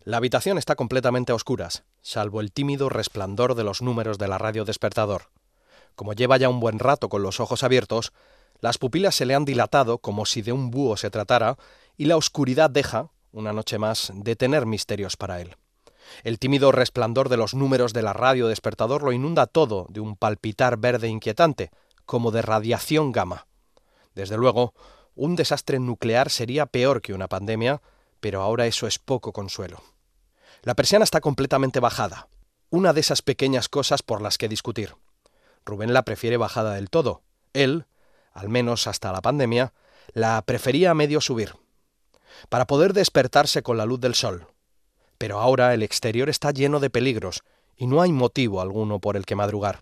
La habitación está completamente a oscuras, salvo el tímido resplandor de los números de la radio despertador. Como lleva ya un buen rato con los ojos abiertos, las pupilas se le han dilatado como si de un búho se tratara, y la oscuridad deja, una noche más, de tener misterios para él. El tímido resplandor de los números de la radio despertador lo inunda todo de un palpitar verde inquietante, como de radiación gamma. Desde luego, un desastre nuclear sería peor que una pandemia, pero ahora eso es poco consuelo. La persiana está completamente bajada, una de esas pequeñas cosas por las que discutir. Rubén la prefiere bajada del todo. Él, al menos hasta la pandemia, la prefería a medio subir, para poder despertarse con la luz del sol. Pero ahora el exterior está lleno de peligros y no hay motivo alguno por el que madrugar.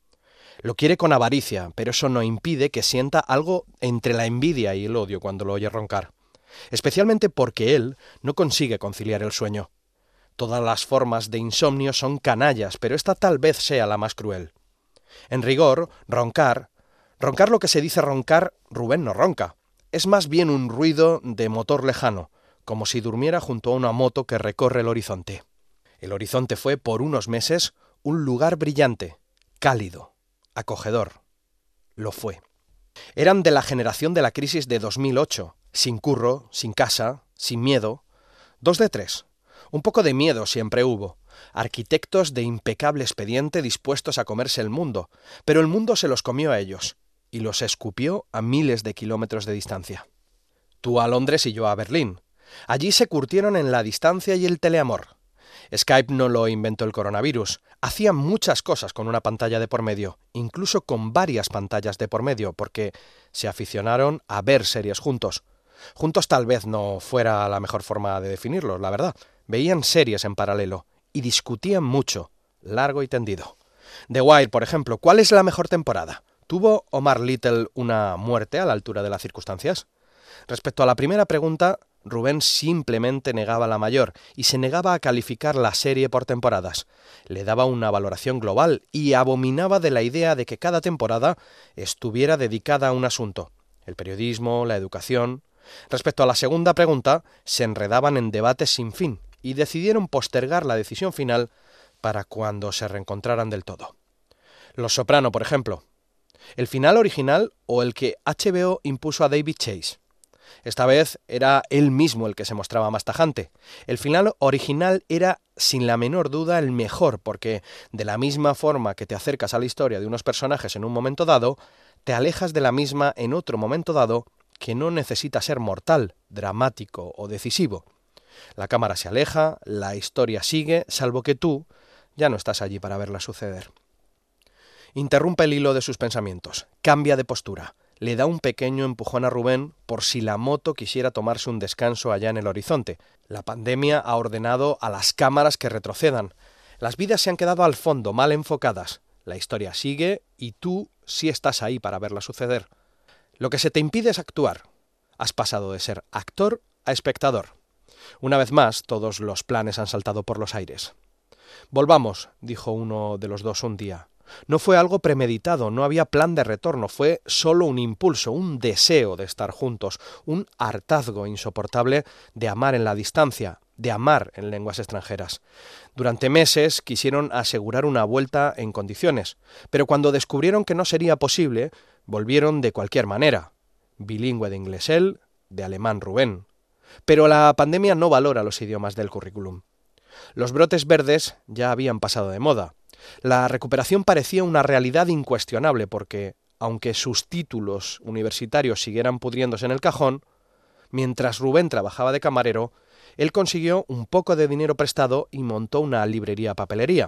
Lo quiere con avaricia, pero eso no impide que sienta algo entre la envidia y el odio cuando lo oye roncar, especialmente porque él no consigue conciliar el sueño. Todas las formas de insomnio son canallas, pero esta tal vez sea la más cruel. En rigor, roncar lo que se dice roncar, Rubén no ronca. Es más bien un ruido de motor lejano, como si durmiera junto a una moto que recorre el horizonte. El horizonte fue, por unos meses, un lugar brillante, cálido, acogedor. Lo fue. Eran de la generación de la crisis de 2008, sin curro, sin casa, sin miedo. 2 de 3. Un poco de miedo siempre hubo. Arquitectos de impecable expediente dispuestos a comerse el mundo, pero el mundo se los comió a ellos, y los escupió a miles de kilómetros de distancia. Tú a Londres y yo a Berlín. Allí se curtieron en la distancia y el teleamor. Skype no lo inventó el coronavirus. Hacían muchas cosas con una pantalla de por medio, incluso con varias pantallas de por medio, porque se aficionaron a ver series juntos. Juntos tal vez no fuera la mejor forma de definirlos, la verdad. Veían series en paralelo y discutían mucho, largo y tendido. The Wire, por ejemplo, ¿cuál es la mejor temporada? ¿Tuvo Omar Little una muerte a la altura de las circunstancias? Respecto a la primera pregunta, Rubén simplemente negaba la mayor y se negaba a calificar la serie por temporadas. Le daba una valoración global y abominaba de la idea de que cada temporada estuviera dedicada a un asunto: el periodismo, la educación. Respecto a la segunda pregunta, se enredaban en debates sin fin y decidieron postergar la decisión final para cuando se reencontraran del todo. Los Soprano, por ejemplo. ¿El final original o el que HBO impuso a David Chase? Esta vez era él mismo el que se mostraba más tajante. El final original era, sin la menor duda, el mejor, porque de la misma forma que te acercas a la historia de unos personajes en un momento dado, te alejas de la misma en otro momento dado que no necesita ser mortal, dramático o decisivo. La cámara se aleja, la historia sigue, salvo que tú ya no estás allí para verla suceder. Interrumpe el hilo de sus pensamientos, cambia de postura, le da un pequeño empujón a Rubén por si la moto quisiera tomarse un descanso allá en el horizonte. La pandemia ha ordenado a las cámaras que retrocedan. Las vidas se han quedado al fondo, mal enfocadas. La historia sigue y tú sí estás ahí para verla suceder. Lo que se te impide es actuar. Has pasado de ser actor a espectador. Una vez más, todos los planes han saltado por los aires. Volvamos, dijo uno de los dos un día. No fue algo premeditado, no había plan de retorno, fue solo un impulso, un deseo de estar juntos, un hartazgo insoportable de amar en la distancia, de amar en lenguas extranjeras. Durante meses quisieron asegurar una vuelta en condiciones, pero cuando descubrieron que no sería posible, volvieron de cualquier manera. Bilingüe de inglés él, de alemán Rubén. Pero la pandemia no valora los idiomas del currículum. Los brotes verdes ya habían pasado de moda. La recuperación parecía una realidad incuestionable porque, aunque sus títulos universitarios siguieran pudriéndose en el cajón, mientras Rubén trabajaba de camarero, él consiguió un poco de dinero prestado y montó una librería-papelería.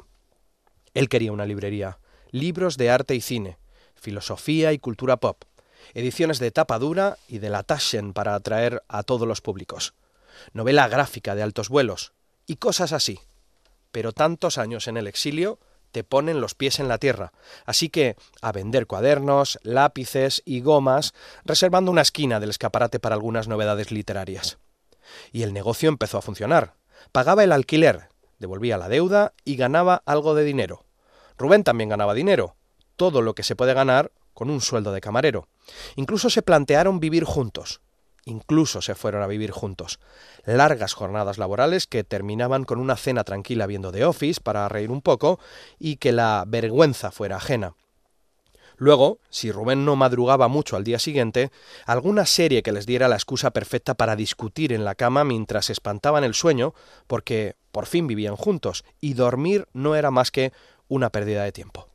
Él quería una librería, libros de arte y cine, filosofía y cultura pop, ediciones de tapa dura y de la Taschen para atraer a todos los públicos, novela gráfica de altos vuelos y cosas así. Pero tantos años en el exilio te ponen los pies en la tierra, así que a vender cuadernos, lápices y gomas, reservando una esquina del escaparate para algunas novedades literarias. Y el negocio empezó a funcionar. Pagaba el alquiler, devolvía la deuda y ganaba algo de dinero. Rubén también ganaba dinero, todo lo que se puede ganar con un sueldo de camarero. Incluso se plantearon vivir juntos. Incluso se fueron a vivir juntos. Largas jornadas laborales que terminaban con una cena tranquila viendo The Office para reír un poco y que la vergüenza fuera ajena. Luego, si Rubén no madrugaba mucho al día siguiente, alguna serie que les diera la excusa perfecta para discutir en la cama mientras espantaban el sueño, porque por fin vivían juntos, y dormir no era más que una pérdida de tiempo.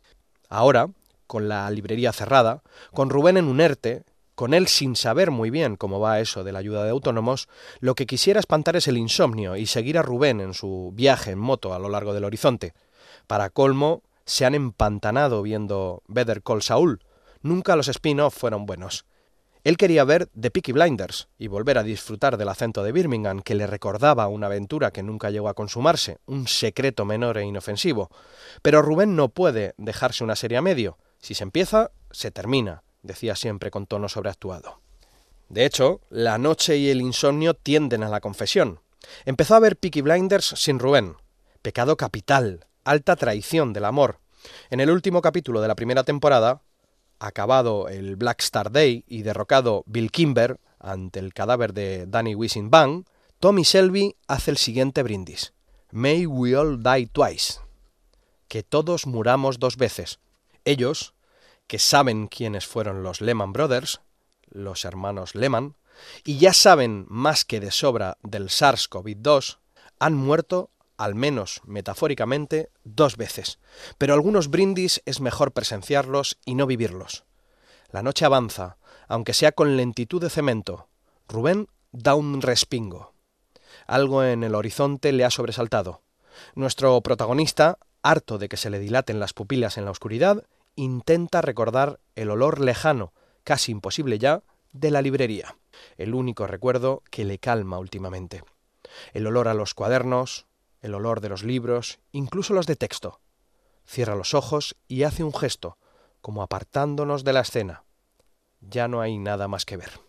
Ahora, con la librería cerrada, con Rubén en un ERTE, con él sin saber muy bien cómo va eso de la ayuda de autónomos, lo que quisiera espantar es el insomnio y seguir a Rubén en su viaje en moto a lo largo del horizonte. Para colmo, se han empantanado viendo Better Call Saul. Nunca los spin-off fueron buenos. Él quería ver The Peaky Blinders y volver a disfrutar del acento de Birmingham, que le recordaba una aventura que nunca llegó a consumarse, un secreto menor e inofensivo. Pero Rubén no puede dejarse una serie a medio. Si se empieza, se termina, decía siempre con tono sobreactuado. De hecho, la noche y el insomnio tienden a la confesión. Empezó a ver Peaky Blinders sin Rubén. Pecado capital, alta traición del amor. En el último capítulo de la primera temporada, acabado el Black Star Day y derrocado Bill Kimber ante el cadáver de Danny Wisinbang, Tommy Shelby hace el siguiente brindis. May we all die twice. Que todos muramos dos veces. Ellos, que saben quiénes fueron los Lehman Brothers, los hermanos Lehman, y ya saben más que de sobra del SARS-CoV-2, han muerto, al menos metafóricamente, dos veces. Pero algunos brindis es mejor presenciarlos y no vivirlos. La noche avanza, aunque sea con lentitud de cemento. Rubén da un respingo. Algo en el horizonte le ha sobresaltado. Nuestro protagonista, harto de que se le dilaten las pupilas en la oscuridad, intenta recordar el olor lejano, casi imposible ya, de la librería. El único recuerdo que le calma últimamente. El olor a los cuadernos, el olor de los libros, incluso los de texto. Cierra los ojos y hace un gesto, como apartándonos de la escena. Ya no hay nada más que ver.